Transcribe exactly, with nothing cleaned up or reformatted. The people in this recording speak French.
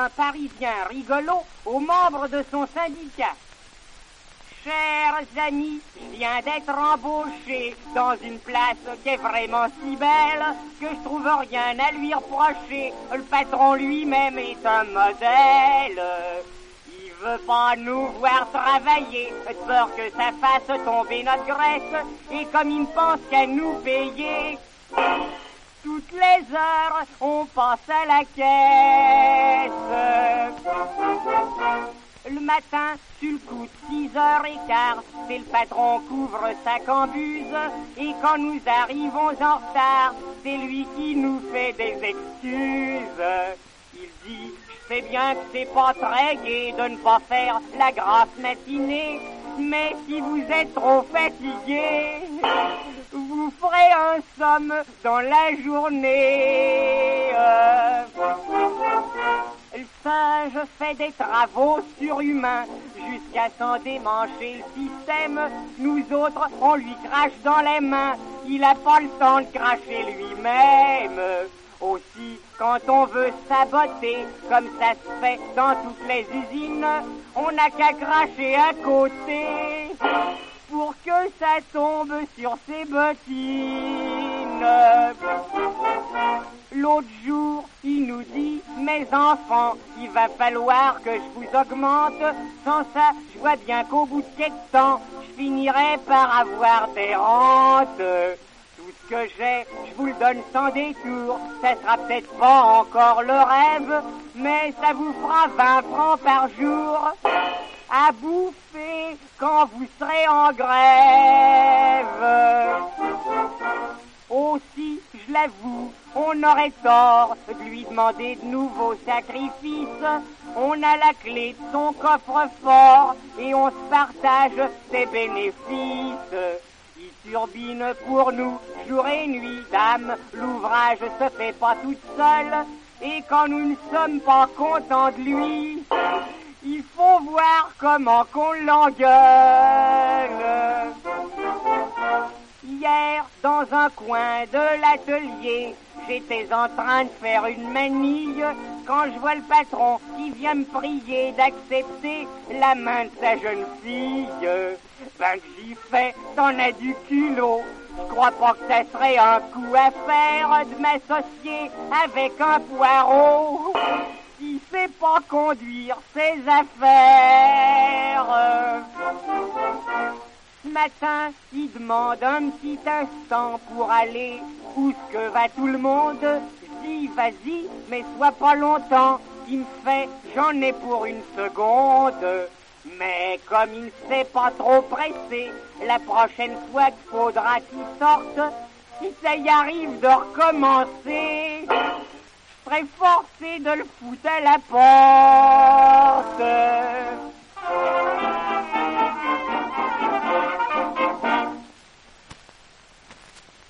un Parisien rigolo aux membres de son syndicat. Chers amis, je viens d'être embauché dans une place qui est vraiment si belle que je trouve rien à lui reprocher. Le patron lui-même est un modèle. Il veut pas nous voir travailler, de peur que ça fasse tomber notre graisse. Et comme il ne pense qu'à nous payer, toutes les heures, on passe à la caisse. Le matin, sur le coup de six heures et quart, c'est le patron couvre sa cambuse. Et quand nous arrivons en retard, c'est lui qui nous fait des excuses. Il dit, je sais bien que c'est pas très gai de ne pas faire la grasse matinée, mais si vous êtes trop fatigué, vous ferez un somme dans la journée. Euh... Le singe fait des travaux surhumains jusqu'à s'en démancher le système. Nous autres, on lui crache dans les mains. Il a pas le temps de cracher lui-même. Aussi, quand on veut saboter, comme ça se fait dans toutes les usines, on n'a qu'à cracher à côté pour que ça tombe sur ses bottines. L'autre jour, il nous dit, mes enfants, il va falloir que je vous augmente. Sans ça, je vois bien qu'au bout de quelque temps, je finirai par avoir des rentes. Tout ce que j'ai, je vous le donne sans détour. Ça sera peut-être pas encore le rêve, mais ça vous fera vingt francs par jour à bouffer quand vous serez en grève. Aussi, je l'avoue, on aurait tort de lui demander de nouveaux sacrifices. On a la clé de son coffre-fort et on se partage ses bénéfices. Il turbine pour nous jour et nuit, dame. L'ouvrage se fait pas toute seule. Et quand nous ne sommes pas contents de lui, il faut voir comment qu'on l'engueule. Hier, dans un coin de l'atelier, j'étais en train de faire une manille quand je vois le patron qui vient me prier d'accepter la main de sa jeune fille. Ben que j'y fais, t'en as du culot. Je crois pas que ça serait un coup à faire de m'associer avec un poireau qui sait pas conduire ses affaires. Ce matin, il demande un petit instant pour aller où ce que va tout le monde. Je dis, vas-y, mais sois pas longtemps. Il me fait, j'en ai pour une seconde. Mais comme il ne s'est pas trop pressé, la prochaine fois qu'il faudra qu'il sorte, si ça y arrive de recommencer, je serai forcé de le foutre à la porte.